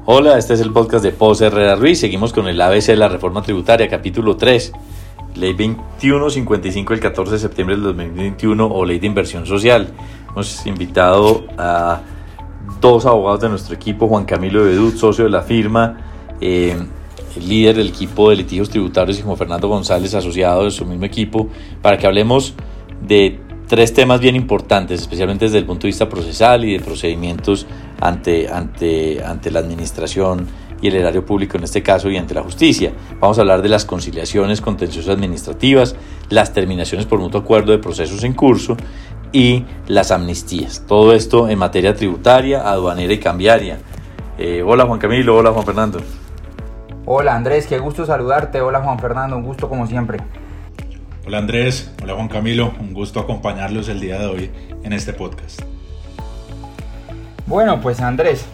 Hola, este es el podcast de Pose Herrera Ruiz. Seguimos con el ABC de la reforma tributaria, capítulo 3, Ley 2155 del 14 de septiembre del 2021 o Ley de Inversión Social. Hemos invitado a dos abogados de nuestro equipo, Juan Camilo Bedut, socio de la firma, el líder del equipo de litigios tributarios, y Juan Fernando González, asociado de su mismo equipo, para que hablemos de tres temas bien importantes, especialmente desde el punto de vista procesal y de procedimientos ante la administración y el erario público en este caso y ante la justicia. Vamos a hablar de las conciliaciones contenciosas administrativas, las terminaciones por mutuo acuerdo de procesos en curso y las amnistías. Todo esto en materia tributaria, aduanera y cambiaria. Hola Juan Camilo, hola Juan Fernando. Hola Andrés, qué gusto saludarte. Hola Juan Fernando, un gusto como siempre. Hola Andrés, hola Juan Camilo, un gusto acompañarlos el día de hoy en este podcast. Bueno, pues Andrés,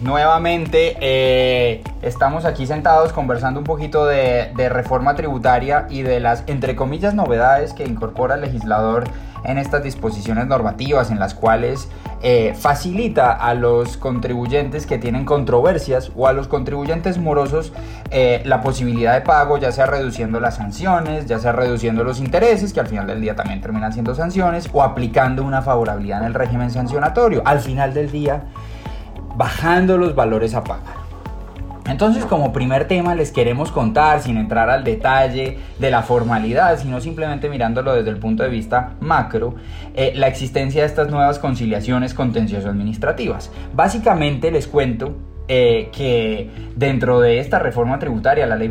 nuevamente estamos aquí sentados conversando un poquito de reforma tributaria y de las, entre comillas, novedades que incorpora el legislador en estas disposiciones normativas, en las cuales facilita a los contribuyentes que tienen controversias o a los contribuyentes morosos la posibilidad de pago, ya sea reduciendo las sanciones, ya sea reduciendo los intereses, que al final del día también terminan siendo sanciones, o aplicando una favorabilidad en el régimen sancionatorio. Al final del día, bajando los valores a pagar. Entonces, como primer tema les queremos contar, sin entrar al detalle de la formalidad, sino simplemente mirándolo desde el punto de vista macro, la existencia de estas nuevas conciliaciones contencioso-administrativas. Básicamente les cuento que dentro de esta reforma tributaria, la ley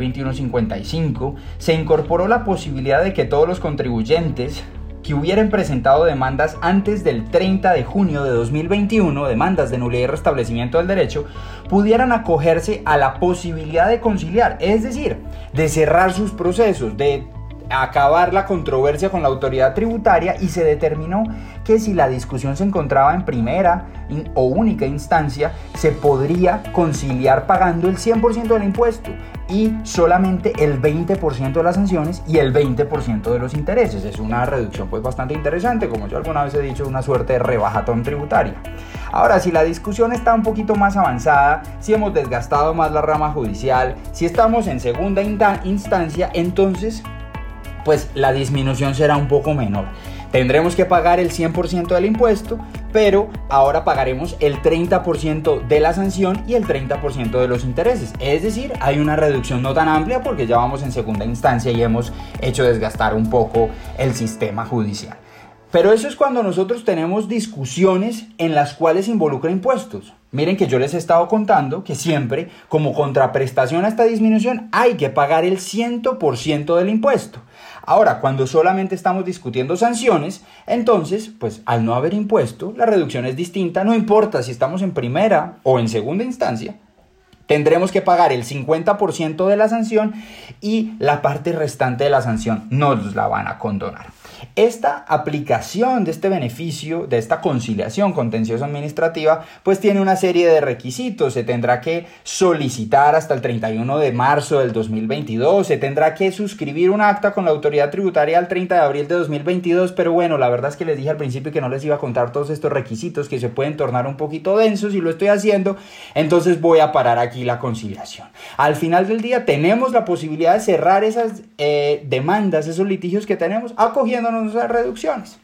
2155, se incorporó la posibilidad de que todos los contribuyentes que hubieran presentado demandas antes del 30 de junio de 2021, demandas de nulidad y restablecimiento del derecho, pudieran acogerse a la posibilidad de conciliar, es decir, de cerrar sus procesos, de acabar la controversia con la autoridad tributaria, y se determinó que si la discusión se encontraba en primera o única instancia, se podría conciliar pagando el 100% del impuesto y solamente el 20% de las sanciones y el 20% de los intereses. Es una reducción pues bastante interesante, como yo alguna vez he dicho, una suerte de rebajatón tributaria. Ahora, si la discusión está un poquito más avanzada, si hemos desgastado más la rama judicial, si estamos en segunda instancia, entonces pues la disminución será un poco menor. Tendremos que pagar el 100% del impuesto, pero ahora pagaremos el 30% de la sanción y el 30% de los intereses. Es decir, hay una reducción no tan amplia porque ya vamos en segunda instancia y hemos hecho desgastar un poco el sistema judicial. Pero eso es cuando nosotros tenemos discusiones en las cuales involucra impuestos. Miren que yo les he estado contando que siempre, como contraprestación a esta disminución, hay que pagar el 100% del impuesto. Ahora, cuando solamente estamos discutiendo sanciones, entonces, pues al no haber impuesto, la reducción es distinta. No importa si estamos en primera o en segunda instancia, tendremos que pagar el 50% de la sanción y la parte restante de la sanción nos la van a condonar. Esta aplicación de este beneficio, de esta conciliación contencioso administrativa, pues tiene una serie de requisitos. Se tendrá que solicitar hasta el 31 de marzo del 2022, se tendrá que suscribir un acta con la autoridad tributaria al 30 de abril de 2022, pero bueno, la verdad es que les dije al principio que no les iba a contar todos estos requisitos que se pueden tornar un poquito densos y lo estoy haciendo, entonces voy a parar aquí la conciliación. Al final del día tenemos la posibilidad de cerrar esas demandas, esos litigios que tenemos, acogiéndonos a reducciones.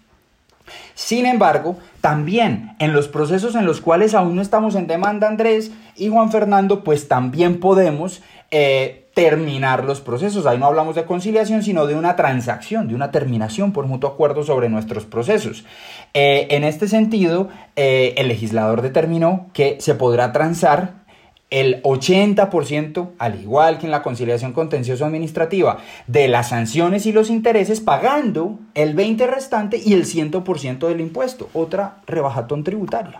Sin embargo, también en los procesos en los cuales aún no estamos en demanda, Andrés y Juan Fernando, pues también podemos terminar los procesos. Ahí no hablamos de conciliación, sino de una transacción, de una terminación por mutuo acuerdo sobre nuestros procesos. En este sentido, el legislador determinó que se podrá transar el 80%, al igual que en la conciliación contencioso administrativa, de las sanciones y los intereses, pagando el 20% restante y el 100% del impuesto. Otra rebajatón tributaria.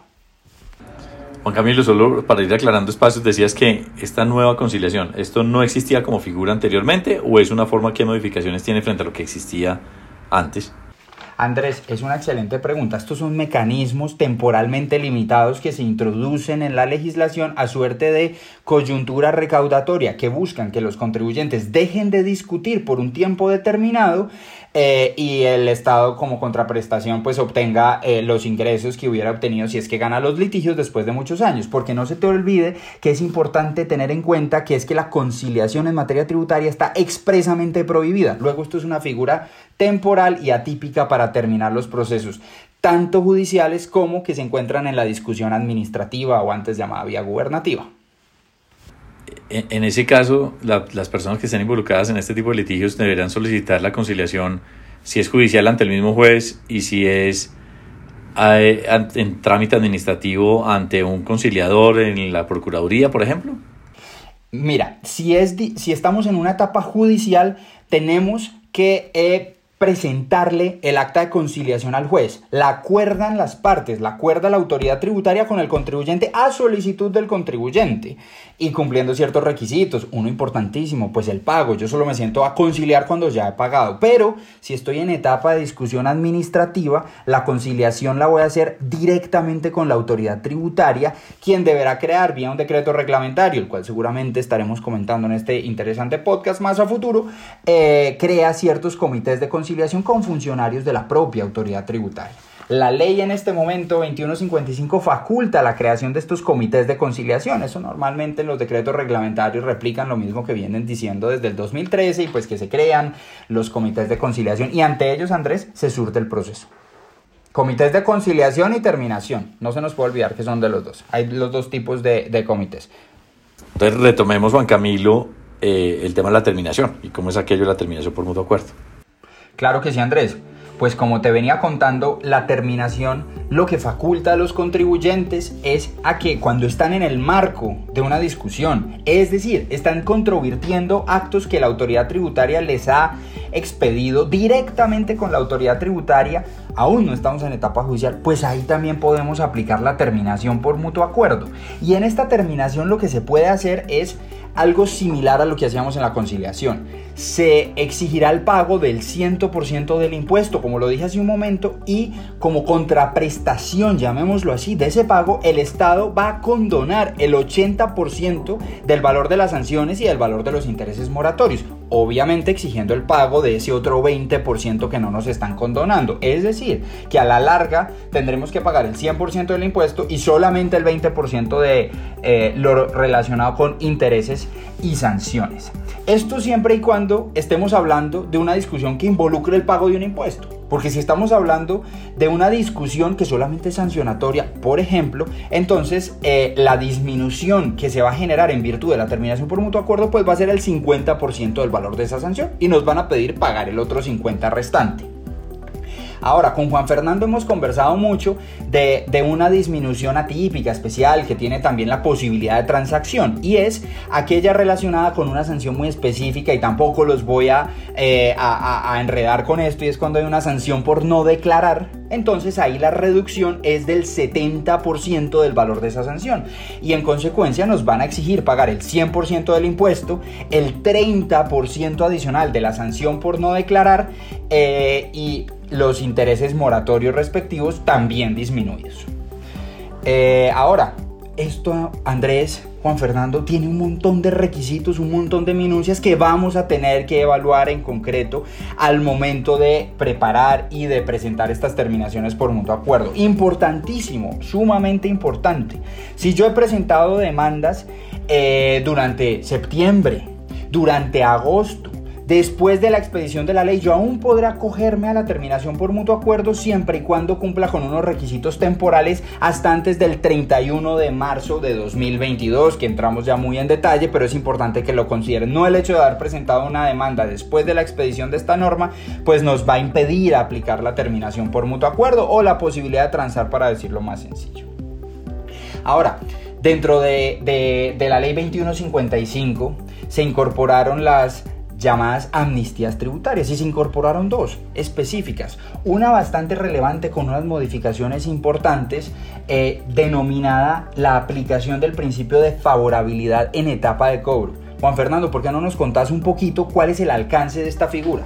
Juan Camilo, solo para ir aclarando espacios, decías que esta nueva conciliación, ¿esto no existía como figura anteriormente o es una forma que modificaciones tiene frente a lo que existía antes? Andrés, es una excelente pregunta. Estos son mecanismos temporalmente limitados que se introducen en la legislación a suerte de coyuntura recaudatoria que buscan que los contribuyentes dejen de discutir por un tiempo determinado y el Estado como contraprestación pues obtenga los ingresos que hubiera obtenido si es que gana los litigios después de muchos años. Porque no se te olvide que es importante tener en cuenta que es que la conciliación en materia tributaria está expresamente prohibida. Luego esto es una figura temporal y atípica para terminar los procesos, tanto judiciales como que se encuentran en la discusión administrativa o antes llamada vía gubernativa. En ese caso, las personas que estén involucradas en este tipo de litigios deberán solicitar la conciliación, si es judicial, ante el mismo juez, y si es en trámite administrativo ante un conciliador en la Procuraduría, por ejemplo. Mira, si estamos en una etapa judicial, tenemos que presentarle el acta de conciliación al juez. La acuerdan las partes, la acuerda la autoridad tributaria con el contribuyente a solicitud del contribuyente y cumpliendo ciertos requisitos. Uno importantísimo, pues el pago. Yo solo me siento a conciliar cuando ya he pagado, pero si estoy en etapa de discusión administrativa, la conciliación la voy a hacer directamente con la autoridad tributaria, quien deberá crear vía un decreto reglamentario, el cual seguramente estaremos comentando en este interesante podcast más a futuro. Crea ciertos comités de conciliación con funcionarios de la propia autoridad tributaria. La ley en este momento 2155 faculta la creación de estos comités de conciliación. Eso normalmente en los decretos reglamentarios replican lo mismo que vienen diciendo desde el 2013 y pues que se crean los comités de conciliación y ante ellos, Andrés, se surte el proceso. Comités de conciliación y terminación. No se nos puede olvidar que son de los dos. Hay los dos tipos de comités. Entonces retomemos, Juan Camilo, el tema de la terminación y cómo es aquello de la terminación por mutuo acuerdo. Claro que sí, Andrés. Pues como te venía contando, la terminación lo que faculta a los contribuyentes es a que cuando están en el marco de una discusión, es decir, están controvirtiendo actos que la autoridad tributaria les ha expedido directamente con la autoridad tributaria, aún no estamos en etapa judicial, pues ahí también podemos aplicar la terminación por mutuo acuerdo. Y en esta terminación lo que se puede hacer es algo similar a lo que hacíamos en la conciliación. Se exigirá el pago del 100% del impuesto, como lo dije hace un momento, y como contraprestación, llamémoslo así, de ese pago, el Estado va a condonar el 80% del valor de las sanciones y del valor de los intereses moratorios, obviamente exigiendo el pago de ese otro 20% que no nos están condonando. Es decir, que a la larga tendremos que pagar el 100% del impuesto y solamente el 20% de lo relacionado con intereses y sanciones. Esto siempre y cuando estemos hablando de una discusión que involucre el pago de un impuesto. Porque si estamos hablando de una discusión que solamente es sancionatoria, por ejemplo, entonces la disminución que se va a generar en virtud de la terminación por mutuo acuerdo pues va a ser el 50% del valor de esa sanción y nos van a pedir pagar el otro 50% restante. Ahora, con Juan Fernando hemos conversado mucho de una disminución atípica, especial, que tiene también la posibilidad de transacción, y es aquella relacionada con una sanción muy específica, y tampoco los voy a enredar con esto, y es cuando hay una sanción por no declarar. Entonces ahí la reducción es del 70% del valor de esa sanción y en consecuencia nos van a exigir pagar el 100% del impuesto, el 30% adicional de la sanción por no declarar y los intereses moratorios respectivos también disminuidos. Ahora, esto, Andrés, Juan Fernando, tiene un montón de requisitos, un montón de minucias que vamos a tener que evaluar en concreto al momento de preparar y de presentar estas terminaciones por mutuo acuerdo. Importantísimo, sumamente importante. Si yo he presentado demandas durante septiembre, durante agosto, después de la expedición de la ley, yo aún podré acogerme a la terminación por mutuo acuerdo siempre y cuando cumpla con unos requisitos temporales hasta antes del 31 de marzo de 2022, que entramos ya muy en detalle, pero es importante que lo consideren. No el hecho de haber presentado una demanda después de la expedición de esta norma, pues nos va a impedir aplicar la terminación por mutuo acuerdo o la posibilidad de transar, para decirlo más sencillo. Ahora, dentro de la ley 2155 se incorporaron las llamadas amnistías tributarias y se incorporaron dos específicas, una bastante relevante con unas modificaciones importantes denominada la aplicación del principio de favorabilidad en etapa de cobro. Juan Fernando, ¿por qué no nos contás un poquito cuál es el alcance de esta figura?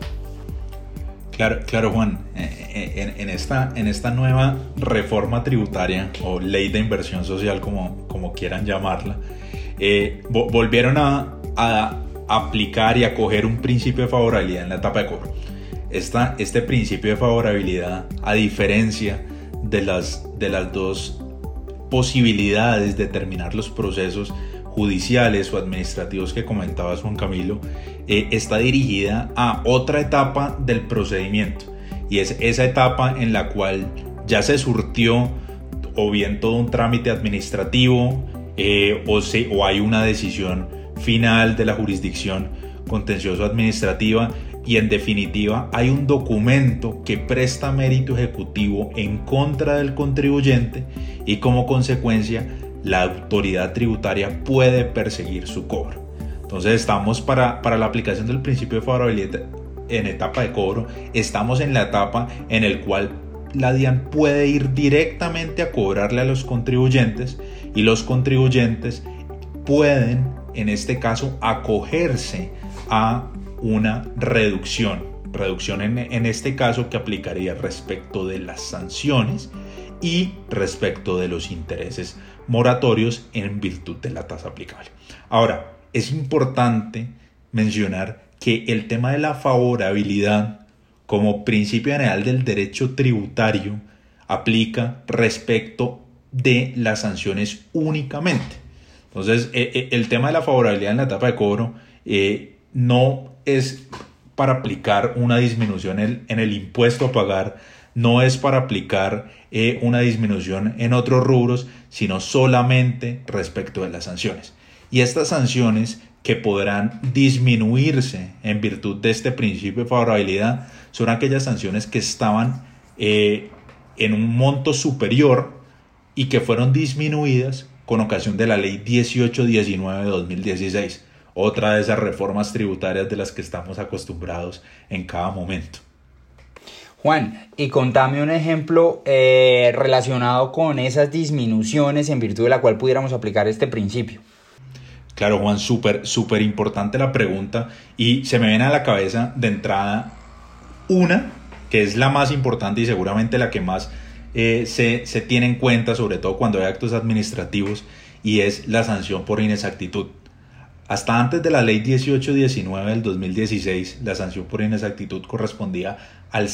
Claro, Juan, en esta nueva reforma tributaria o ley de inversión social, como quieran llamarla, volvieron a aplicar y acoger un principio de favorabilidad en la etapa de cobro. este principio de favorabilidad, a diferencia de las dos posibilidades de terminar los procesos judiciales o administrativos que comentabas, Juan Camilo, está dirigida a otra etapa del procedimiento, y es esa etapa en la cual ya se surtió o bien todo un trámite administrativo o hay una decisión final de la jurisdicción contencioso administrativa, y en definitiva hay un documento que presta mérito ejecutivo en contra del contribuyente, y como consecuencia la autoridad tributaria puede perseguir su cobro. Entonces estamos para la aplicación del principio de favorabilidad en etapa de cobro, estamos en la etapa en la cual la DIAN puede ir directamente a cobrarle a los contribuyentes, y los contribuyentes pueden, en este caso, acogerse a una reducción en este caso que aplicaría respecto de las sanciones y respecto de los intereses moratorios en virtud de la tasa aplicable. Ahora, es importante mencionar que el tema de la favorabilidad como principio general del derecho tributario aplica respecto de las sanciones únicamente. Entonces, el tema de la favorabilidad en la etapa de cobro no es para aplicar una disminución en el impuesto a pagar, no es para aplicar una disminución en otros rubros, sino solamente respecto de las sanciones. Y estas sanciones que podrán disminuirse en virtud de este principio de favorabilidad son aquellas sanciones que estaban en un monto superior y que fueron disminuidas con ocasión de la Ley 1819 de 2016, otra de esas reformas tributarias de las que estamos acostumbrados en cada momento. Juan, y contame un ejemplo relacionado con esas disminuciones en virtud de la cual pudiéramos aplicar este principio. Claro, Juan, súper importante la pregunta, y se me viene a la cabeza de entrada una que es la más importante y seguramente la que más se tiene en cuenta, sobre todo cuando hay actos administrativos, y es la sanción por inexactitud. Hasta antes de la Ley 1819 del 2016, la sanción por inexactitud correspondía al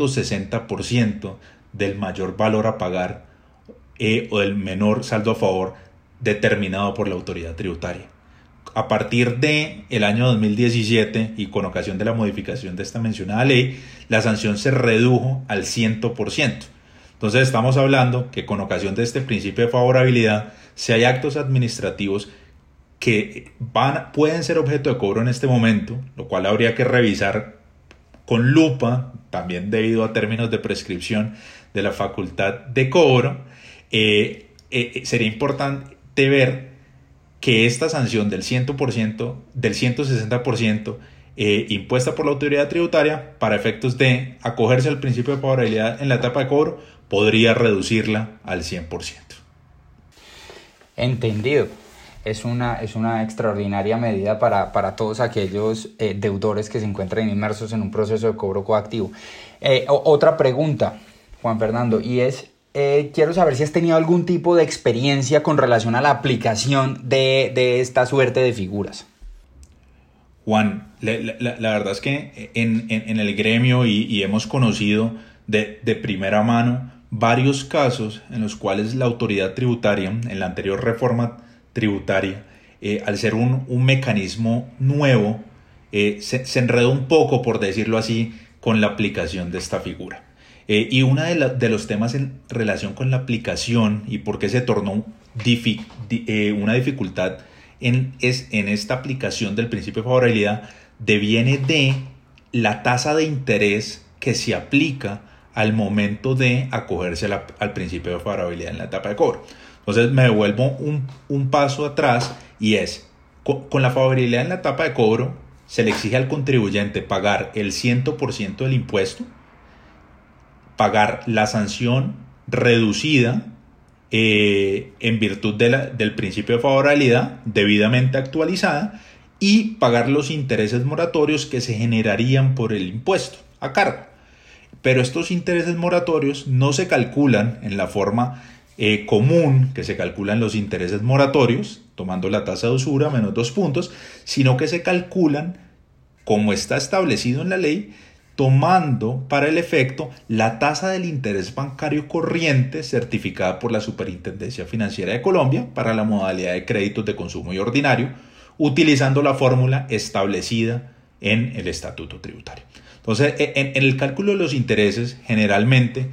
160% del mayor valor a pagar o del menor saldo a favor determinado por la autoridad tributaria. A partir del año 2017 y con ocasión de la modificación de esta mencionada ley, la sanción se redujo al 100%. Entonces estamos hablando que con ocasión de este principio de favorabilidad, si hay actos administrativos que pueden ser objeto de cobro en este momento, lo cual habría que revisar con lupa, también debido a términos de prescripción de la facultad de cobro, sería importante ver que esta sanción del 100%, del 160% impuesta por la autoridad tributaria para efectos de acogerse al principio de favorabilidad en la etapa de cobro, podría reducirla al 100%. Entendido. Es una extraordinaria medida para todos aquellos deudores que se encuentran inmersos en un proceso de cobro coactivo. Otra pregunta, Juan Fernando, y es, quiero saber si has tenido algún tipo de experiencia con relación a la aplicación de esta suerte de figuras. Juan, la verdad es que en el gremio y hemos conocido de primera mano varios casos en los cuales la autoridad tributaria, en la anterior reforma tributaria, al ser un mecanismo nuevo, se enredó un poco, por decirlo así, con la aplicación de esta figura. Y uno de los temas en relación con la aplicación y por qué se tornó una dificultad en esta aplicación del principio de favorabilidad deviene de la tasa de interés que se aplica al momento de acogerse al principio de favorabilidad en la etapa de cobro. Entonces me devuelvo un paso atrás, y es, con la favorabilidad en la etapa de cobro se le exige al contribuyente pagar el 100% del impuesto, pagar la sanción reducida en virtud del principio de favorabilidad debidamente actualizada, y pagar los intereses moratorios que se generarían por el impuesto a cargo. Pero estos intereses moratorios no se calculan en la forma común que se calculan los intereses moratorios, tomando la tasa de usura menos 2 puntos, sino que se calculan, como está establecido en la ley, tomando para el efecto la tasa del interés bancario corriente certificada por la Superintendencia Financiera de Colombia para la modalidad de créditos de consumo y ordinario, utilizando la fórmula establecida en el Estatuto Tributario. Entonces, en el cálculo de los intereses, generalmente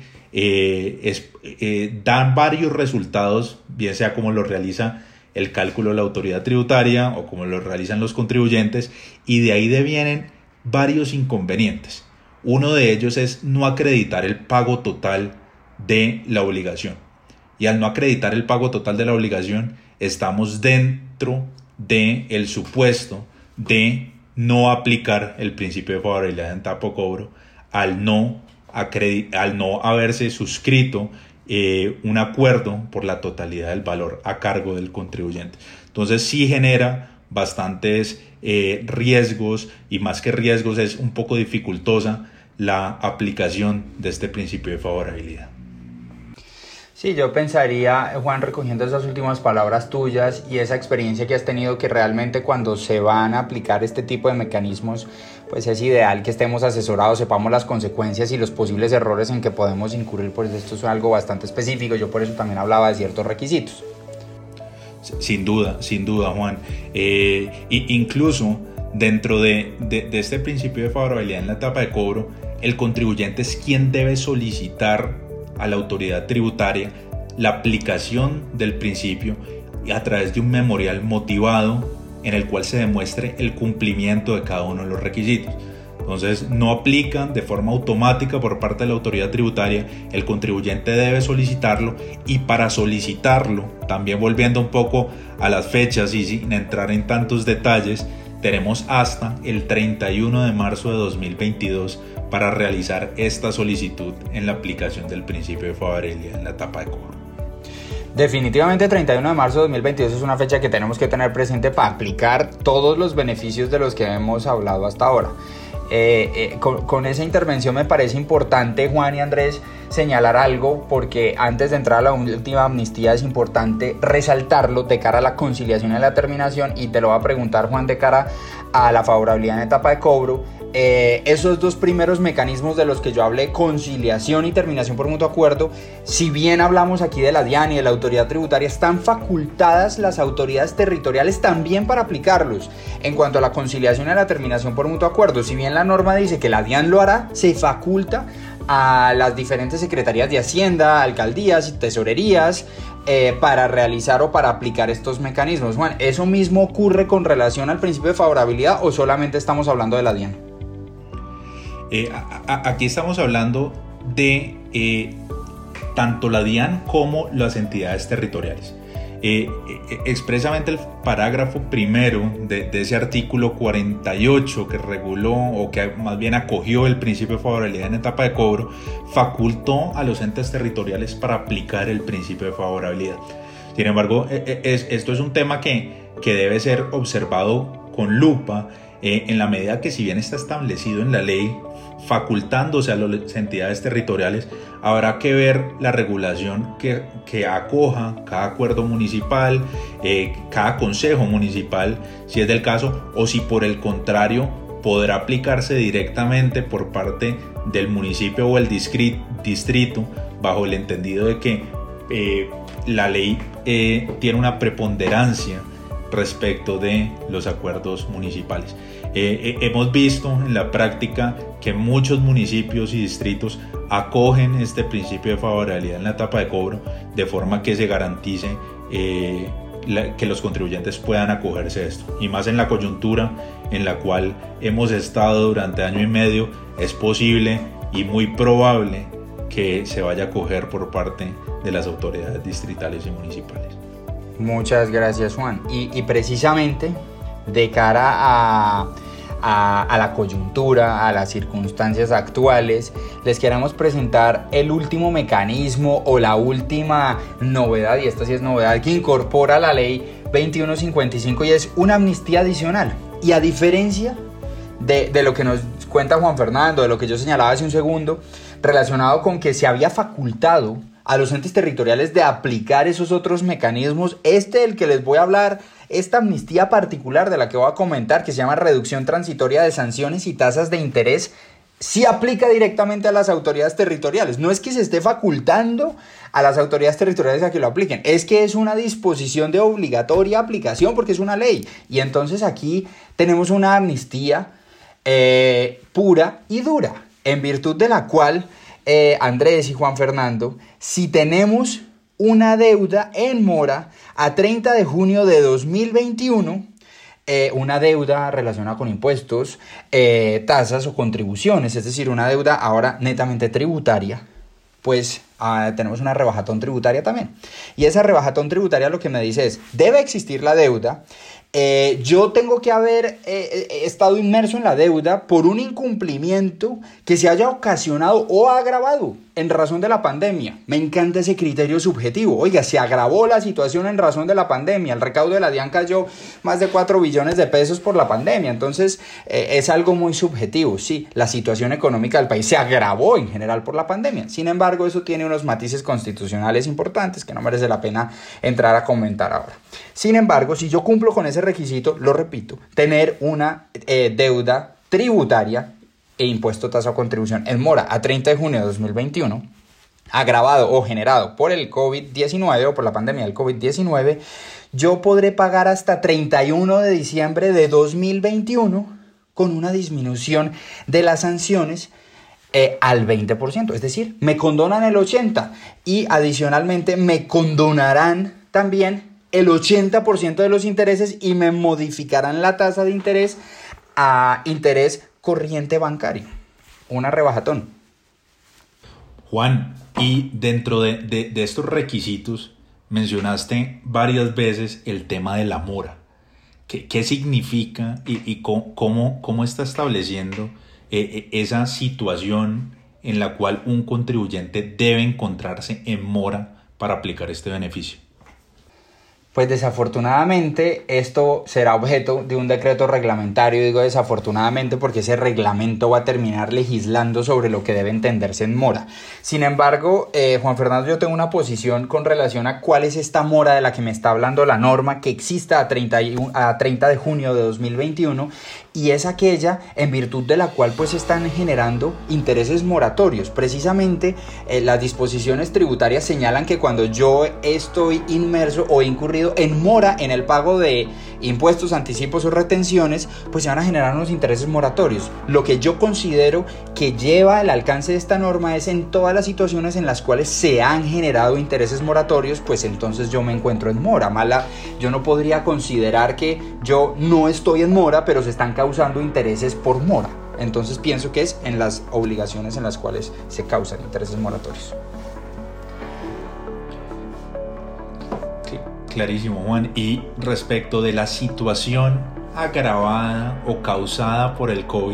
dan varios resultados, bien sea como lo realiza el cálculo de la autoridad tributaria o como lo realizan los contribuyentes, y de ahí devienen varios inconvenientes. Uno de ellos es no acreditar el pago total de la obligación. Y al no acreditar el pago total de la obligación, estamos dentro del supuesto de no aplicar el principio de favorabilidad en etapa de cobro al no haberse suscrito un acuerdo por la totalidad del valor a cargo del contribuyente. Entonces sí genera bastantes riesgos, y más que riesgos es un poco dificultosa la aplicación de este principio de favorabilidad. Sí, yo pensaría, Juan, recogiendo esas últimas palabras tuyas y esa experiencia que has tenido, que realmente cuando se van a aplicar este tipo de mecanismos, pues es ideal que estemos asesorados, sepamos las consecuencias y los posibles errores en que podemos incurrir, pues esto es algo bastante específico. Yo por eso también hablaba de ciertos requisitos. Sin duda, Juan. Incluso dentro de este principio de favorabilidad en la etapa de cobro, el contribuyente es quien debe solicitar a la autoridad tributaria la aplicación del principio a través de un memorial motivado en el cual se demuestre el cumplimiento de cada uno de los requisitos. Entonces no aplican de forma automática por parte de la autoridad tributaria, el contribuyente debe solicitarlo, y para solicitarlo, también volviendo un poco a las fechas y sin entrar en tantos detalles, tenemos hasta el 31 de marzo de 2022 para realizar esta solicitud en la aplicación del principio de favorabilidad en la etapa de cobro. Definitivamente 31 de marzo de 2022 es una fecha que tenemos que tener presente para aplicar todos los beneficios de los que hemos hablado hasta ahora. Con esa intervención me parece importante, Juan y Andrés, señalar algo, porque antes de entrar a la última amnistía es importante resaltarlo de cara a la conciliación y la terminación, y te lo voy a preguntar, Juan, de cara a la favorabilidad en etapa de cobro. Esos dos primeros mecanismos de los que yo hablé, conciliación y terminación por mutuo acuerdo, si bien hablamos aquí de la DIAN y de la autoridad tributaria, están facultadas las autoridades territoriales también para aplicarlos. En cuanto a la conciliación y a la terminación por mutuo acuerdo, si bien la norma dice que la DIAN lo hará, se faculta a las diferentes secretarías de Hacienda, alcaldías y tesorerías para realizar o para aplicar estos mecanismos. Juan, ¿eso mismo ocurre con relación al principio de favorabilidad o solamente estamos hablando de la DIAN? Aquí estamos hablando de tanto la DIAN como las entidades territoriales. Expresamente el parágrafo primero de ese artículo 48 que reguló, o que más bien acogió el principio de favorabilidad en etapa de cobro, facultó a los entes territoriales para aplicar el principio de favorabilidad. Sin embargo, esto es un tema que debe ser observado con lupa, en la medida que, si bien está establecido en la ley, facultándose a las entidades territoriales, habrá que ver la regulación que acoja cada acuerdo municipal, cada consejo municipal, si es del caso, o si por el contrario podrá aplicarse directamente por parte del municipio o el distrito, bajo el entendido de que la ley tiene una preponderancia respecto de los acuerdos municipales. Hemos visto en la práctica que muchos municipios y distritos acogen este principio de favorabilidad en la etapa de cobro, de forma que se garantice que los contribuyentes puedan acogerse a esto. Y más en la coyuntura en la cual hemos estado durante año y medio, es posible y muy probable que se vaya a acoger por parte de las autoridades distritales y municipales. Muchas gracias, Juan. Y precisamente de cara a la coyuntura, a las circunstancias actuales, les queremos presentar el último mecanismo o la última novedad, y esta sí es novedad, que incorpora la ley 2155, y es una amnistía adicional. Y a diferencia de lo que nos cuenta Juan Fernando, de lo que yo señalaba hace un segundo, relacionado con que se había facultado a los entes territoriales de aplicar esos otros mecanismos, del que les voy a hablar, esta amnistía particular de la que voy a comentar, que se llama reducción transitoria de sanciones y tasas de interés, sí aplica directamente a las autoridades territoriales. No es que se esté facultando a las autoridades territoriales a que lo apliquen, es que es una disposición de obligatoria aplicación porque es una ley. Y entonces aquí tenemos una amnistía pura y dura, en virtud de la cual, Andrés y Juan Fernando, si tenemos una deuda en mora a 30 de junio de 2021, una deuda relacionada con impuestos, tasas o contribuciones, es decir, una deuda ahora netamente tributaria, pues tenemos una rebajatón tributaria también. Y esa rebajatón tributaria lo que me dice es, debe existir la deuda, yo tengo que haber estado inmerso en la deuda por un incumplimiento que se haya ocasionado o agravado en razón de la pandemia. Me encanta ese criterio subjetivo. Oiga, se agravó la situación en razón de la pandemia. El recaudo de la DIAN cayó más de 4 billones de pesos por la pandemia. Entonces, es algo muy subjetivo. Sí, la situación económica del país se agravó en general por la pandemia. Sin embargo, eso tiene unos matices constitucionales importantes que no merece la pena entrar a comentar ahora. Sin embargo, si yo cumplo con ese requisito, lo repito, tener una deuda tributaria e impuesto tasa o contribución en mora a 30 de junio de 2021, agravado o generado por el COVID-19 o por la pandemia del COVID-19, yo podré pagar hasta 31 de diciembre de 2021 con una disminución de las sanciones al 20%, es decir, me condonan el 80% y adicionalmente me condonarán también el 80% de los intereses y me modificarán la tasa de interés a interés corriente bancario, una rebajatón. Juan, y dentro de estos requisitos mencionaste varias veces el tema de la mora. ¿Qué significa y cómo está estableciendo esa situación en la cual un contribuyente debe encontrarse en mora para aplicar este beneficio? Pues desafortunadamente esto será objeto de un decreto reglamentario. Digo desafortunadamente porque ese reglamento va a terminar legislando sobre lo que debe entenderse en mora. Sin embargo, Juan Fernando, yo tengo una posición con relación a cuál es esta mora de la que me está hablando la norma que exista a 30 de junio de 2021 y es aquella en virtud de la cual pues están generando intereses moratorios. Precisamente las disposiciones tributarias señalan que cuando yo estoy inmerso o incurrido en mora en el pago de impuestos, anticipos o retenciones, pues se van a generar unos intereses moratorios. Lo que yo considero que lleva el alcance de esta norma es en todas las situaciones en las cuales se han generado intereses moratorios, pues entonces yo me encuentro en mora. Yo no podría considerar que yo no estoy en mora, pero se están causando intereses por mora. Entonces pienso que es en las obligaciones en las cuales se causan intereses moratorios. Clarísimo, Juan. Y respecto de la situación agravada o causada por el COVID,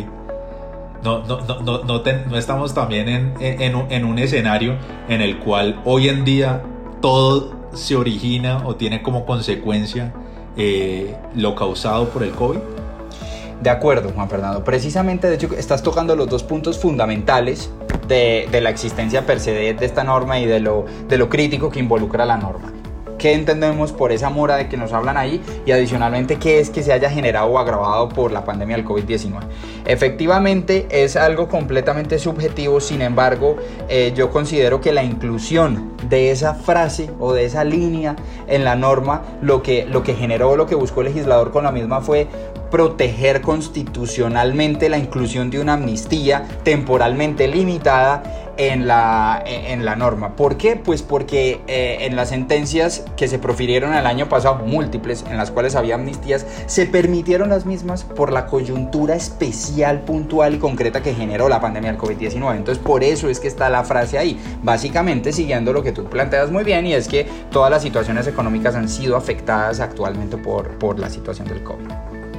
no estamos también en un escenario en el cual hoy en día todo se origina o tiene como consecuencia lo causado por el COVID. De acuerdo, Juan Fernando. Precisamente, de hecho, estás tocando los dos puntos fundamentales de la existencia per se de esta norma y de lo crítico que involucra la norma. ¿Qué entendemos por esa mora de que nos hablan ahí? Y adicionalmente, ¿qué es que se haya generado o agravado por la pandemia del COVID-19? Efectivamente, es algo completamente subjetivo. Sin embargo, yo considero que la inclusión de esa frase o de esa línea en la norma, lo que generó, lo que buscó el legislador con la misma fue proteger constitucionalmente la inclusión de una amnistía temporalmente limitada en la norma. ¿Por qué? Pues porque en las sentencias que se profirieron el año pasado, múltiples, en las cuales había amnistías, se permitieron las mismas por la coyuntura especial, puntual y concreta que generó la pandemia del COVID-19. Entonces, por eso es que está la frase ahí, básicamente siguiendo lo que tú planteas muy bien, y es que todas las situaciones económicas han sido afectadas actualmente por la situación del COVID.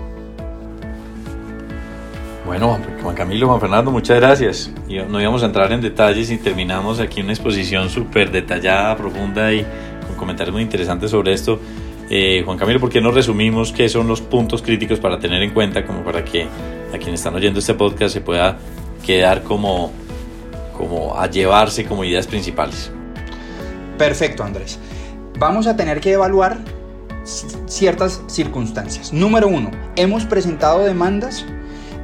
Bueno, Juan Camilo, Juan Fernando, muchas gracias. No íbamos a entrar en detalles y terminamos aquí una exposición súper detallada, profunda y con comentarios muy interesantes sobre esto. Juan Camilo, ¿por qué no resumimos qué son los puntos críticos para tener en cuenta, como para que a quienes están oyendo este podcast se pueda quedar como a llevarse como ideas principales? Perfecto, Andrés. Vamos a tener que evaluar ciertas circunstancias. Número 1, hemos presentado demandas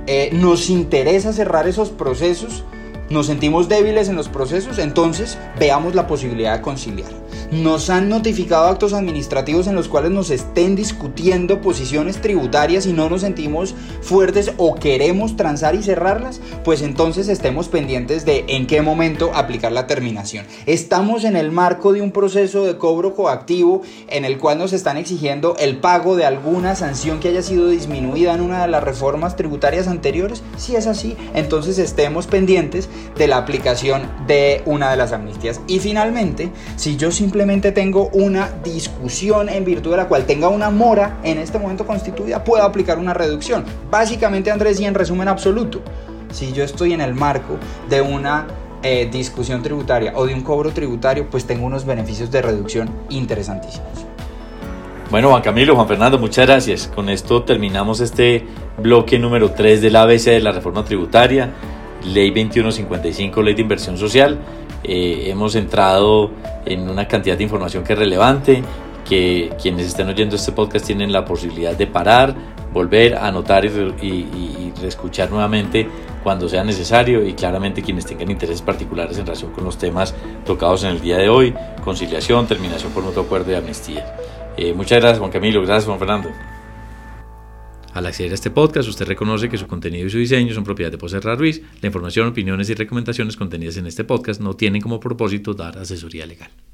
nos interesa cerrar esos procesos, nos sentimos débiles en los procesos, entonces veamos la posibilidad de conciliar. Nos han notificado actos administrativos en los cuales nos estén discutiendo posiciones tributarias y no nos sentimos fuertes o queremos transar y cerrarlas, pues entonces estemos pendientes de en qué momento aplicar la terminación. Estamos en el marco de un proceso de cobro coactivo en el cual nos están exigiendo el pago de alguna sanción que haya sido disminuida en una de las reformas tributarias anteriores. Si es así, entonces estemos pendientes de la aplicación de una de las amnistías. Y finalmente, si yo simplemente tengo una discusión en virtud de la cual tenga una mora en este momento constituida, puedo aplicar una reducción. Básicamente, Andrés, y en resumen absoluto, si yo estoy en el marco de una discusión tributaria o de un cobro tributario, pues tengo unos beneficios de reducción interesantísimos. Bueno, Juan Camilo, Juan Fernando, muchas gracias. Con esto terminamos este bloque número 3 del ABC de la reforma tributaria, Ley 2155, Ley de Inversión Social. Hemos entrado en una cantidad de información que es relevante, que quienes estén oyendo este podcast tienen la posibilidad de parar, volver a anotar y reescuchar nuevamente cuando sea necesario, y claramente quienes tengan intereses particulares en relación con los temas tocados en el día de hoy: conciliación, terminación por mutuo acuerdo y amnistía. Muchas gracias, Juan Camilo. Gracias, Juan Fernando. Al acceder a este podcast, usted reconoce que su contenido y su diseño son propiedad de Pose Herrera Ruiz. La información, opiniones y recomendaciones contenidas en este podcast no tienen como propósito dar asesoría legal.